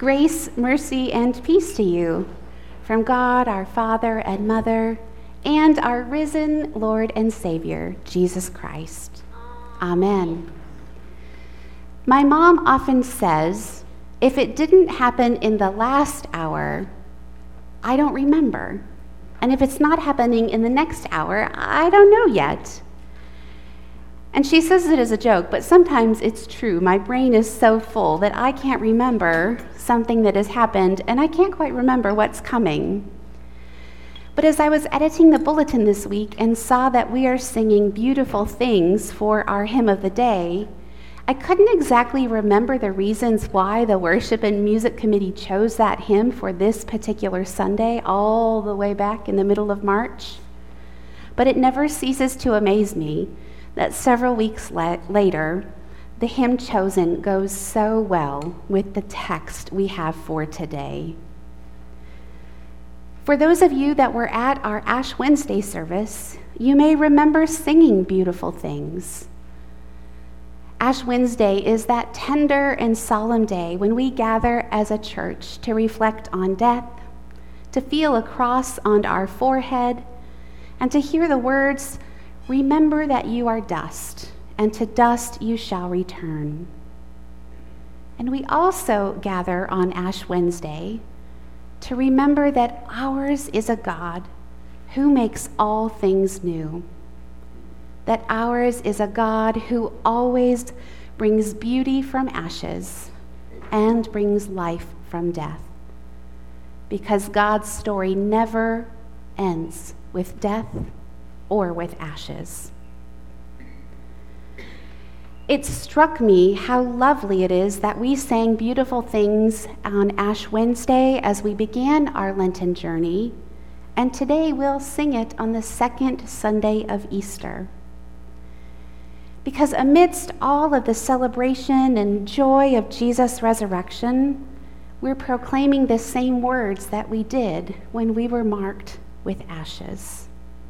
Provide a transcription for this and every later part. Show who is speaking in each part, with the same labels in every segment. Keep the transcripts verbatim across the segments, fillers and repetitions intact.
Speaker 1: Grace, mercy, and peace to you from God, our Father and Mother, and our risen Lord and Savior, Jesus Christ. Amen. My mom often says, if it didn't happen in the last hour, I don't remember. And if it's not happening in the next hour, I don't know yet. And she says it as a joke, but sometimes it's true. My brain is so full that I can't remember something that has happened, and I can't quite remember what's coming. But as I was editing the bulletin this week and saw that we are singing beautiful things for our hymn of the day, I couldn't exactly remember the reasons why the worship and music committee chose that hymn for this particular Sunday all the way back in the middle of March. But it never ceases to amaze me that several weeks la- later, the hymn chosen goes so well with the text we have for today. For those of you that were at our Ash Wednesday service, you may remember singing beautiful things. Ash Wednesday is that tender and solemn day when we gather as a church to reflect on death, to feel a cross on our forehead, and to hear the words, "Remember that you are dust, and to dust you shall return." And we also gather on Ash Wednesday to remember that ours is a God who makes all things new, that ours is a God who always brings beauty from ashes and brings life from death, because God's story never ends with death or with ashes. It struck me how lovely it is that we sang beautiful things on Ash Wednesday as we began our Lenten journey, and today we'll sing it on the second Sunday of Easter. Because amidst all of the celebration and joy of Jesus' resurrection, we're proclaiming the same words that we did when we were marked with ashes.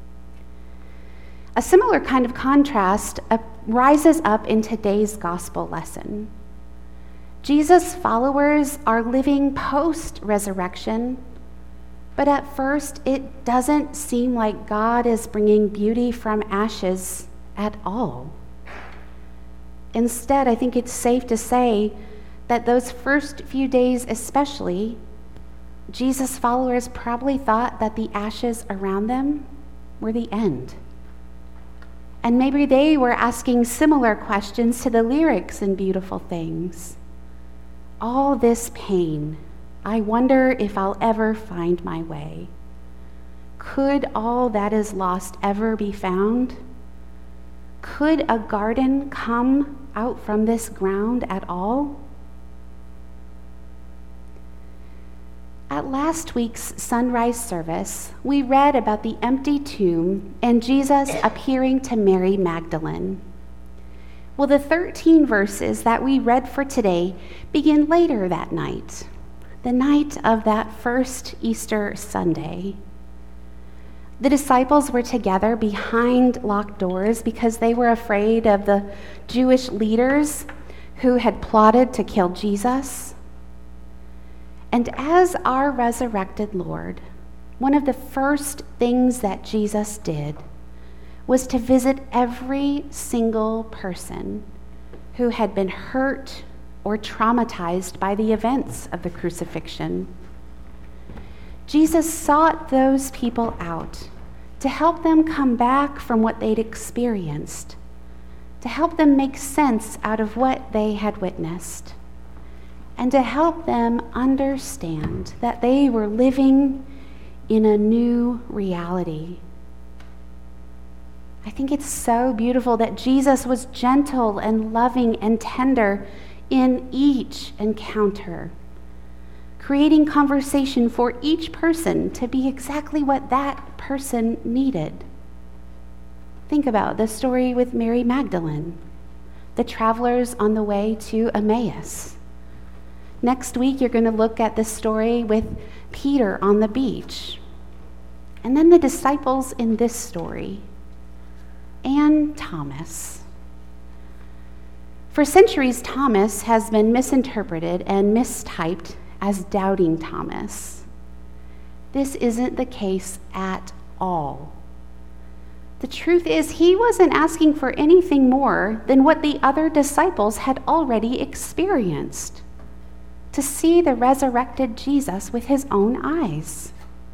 Speaker 1: A similar kind of contrast rises up in today's gospel lesson. Jesus' followers are living post-resurrection, but at first it doesn't seem like God is bringing beauty from ashes at all. Instead, I think it's safe to say that those first few days especially, Jesus' followers probably thought that the ashes around them were the end. And maybe they were asking similar questions to the lyrics in Beautiful Things. All this pain, I wonder if I'll ever find my way. Could all that is lost ever be found? Could a garden come out from this ground at all? At last week's sunrise service, we read about the empty tomb and Jesus appearing to Mary Magdalene. Well, the thirteen verses that we read for today begin later that night, the night of that first Easter Sunday. The disciples were together behind locked doors because they were afraid of the Jewish leaders who had plotted to kill Jesus. And as our resurrected Lord, one of the first things that Jesus did was to visit every single person who had been hurt or traumatized by the events of the crucifixion. Jesus sought those people out to help them come back from what they'd experienced, to help them make sense out of what they had witnessed, and to help them understand that they were living in a new reality. I think it's so beautiful that Jesus was gentle and loving and tender in each encounter, creating conversation for each person to be exactly what that person needed. Think about the story with Mary Magdalene, the travelers on the way to Emmaus. Next week, you're going to look at the story with Peter on the beach. And then the disciples in this story, and Thomas. For centuries, Thomas has been misinterpreted and mistyped as doubting Thomas. This isn't the case at all. The truth is, he wasn't asking for anything more than what the other disciples had already experienced, to see the resurrected Jesus with his own eyes.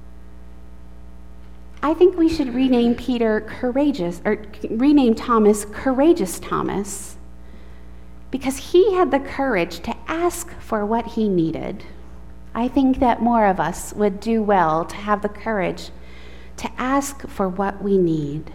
Speaker 1: I think we should rename Peter courageous, or rename Thomas Courageous Thomas, because he had the courage to ask for what he needed. I think that more of us would do well to have the courage to ask for what we need.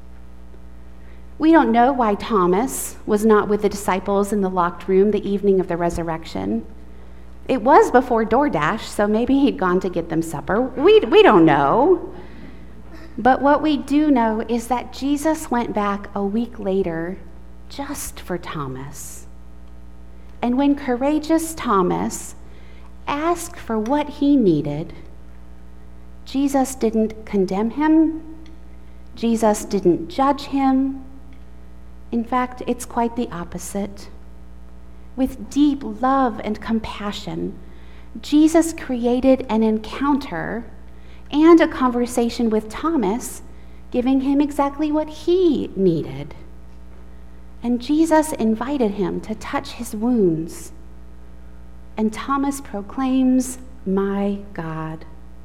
Speaker 1: We don't know why Thomas was not with the disciples in the locked room the evening of the resurrection. It was before DoorDash, so maybe he'd gone to get them supper. We, we don't know. But what we do know is that Jesus went back a week later just for Thomas. And when courageous Thomas asked for what he needed, Jesus didn't condemn him. Jesus didn't judge him. In fact, it's quite the opposite. With deep love and compassion, Jesus created an encounter and a conversation with Thomas, giving him exactly what he needed. And Jesus invited him to touch his wounds. And Thomas proclaims, "My God."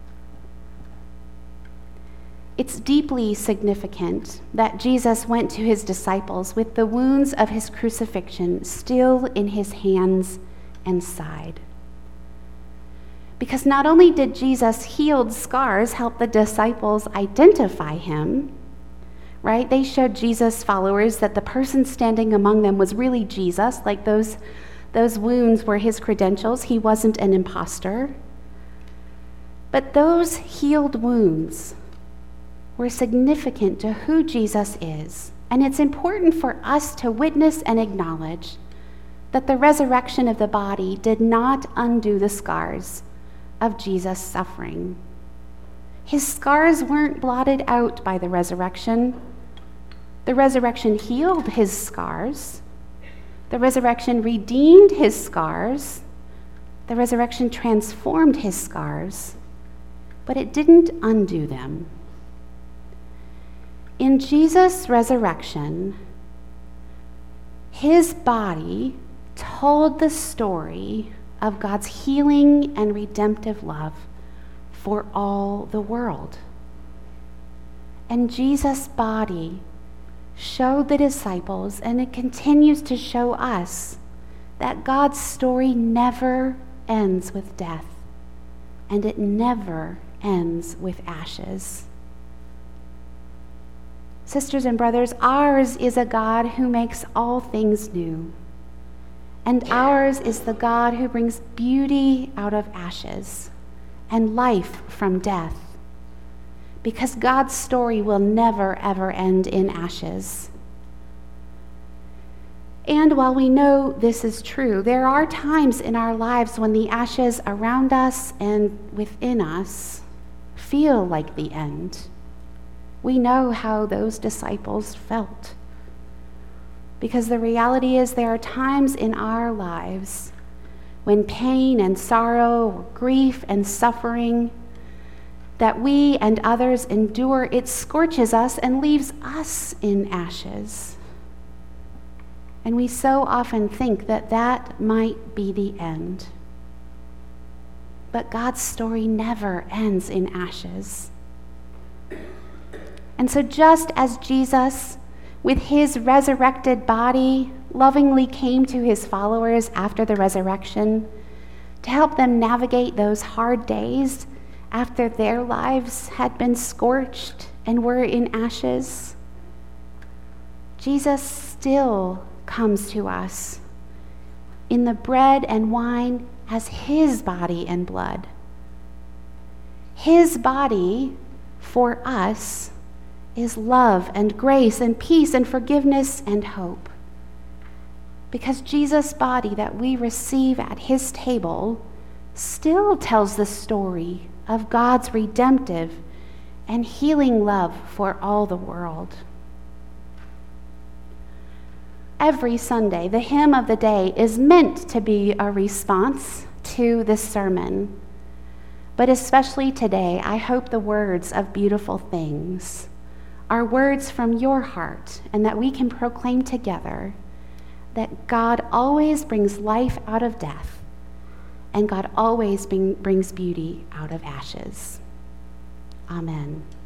Speaker 1: It's deeply significant that Jesus went to his disciples with the wounds of his crucifixion still in his hands and side. Because not only did Jesus' healed scars help the disciples identify him, right? They showed Jesus' followers that the person standing among them was really Jesus, like those, those wounds were his credentials. He wasn't an imposter. But those healed wounds were significant to who Jesus is. And it's important for us to witness and acknowledge that the resurrection of the body did not undo the scars of Jesus' suffering. His scars weren't blotted out by the resurrection. The resurrection healed his scars. The resurrection redeemed his scars. The resurrection transformed his scars, but it didn't undo them. In Jesus' resurrection, his body told the story of God's healing and redemptive love for all the world. And Jesus' body showed the disciples, and it continues to show us, that God's story never ends with death, and it never ends with ashes. Sisters and brothers, ours is a God who makes all things new. And ours is the God who brings beauty out of ashes and life from death. Because God's story will never, ever end in ashes. And while we know this is true, there are times in our lives when the ashes around us and within us feel like the end. We know how those disciples felt. Because the reality is there are times in our lives when pain and sorrow, grief and suffering that we and others endure, it scorches us and leaves us in ashes. And we so often think that that might be the end. But God's story never ends in ashes. And so just as Jesus, with his resurrected body, lovingly came to his followers after the resurrection to help them navigate those hard days after their lives had been scorched and were in ashes, Jesus still comes to us in the bread and wine as his body and blood. His body for us is love and grace and peace and forgiveness and hope. Because Jesus' body that we receive at his table still tells the story of God's redemptive and healing love for all the world. Every Sunday, the hymn of the day is meant to be a response to this sermon. But especially today, I hope the words of beautiful things are words from your heart, and that we can proclaim together that God always brings life out of death, and God always bring, brings beauty out of ashes. Amen.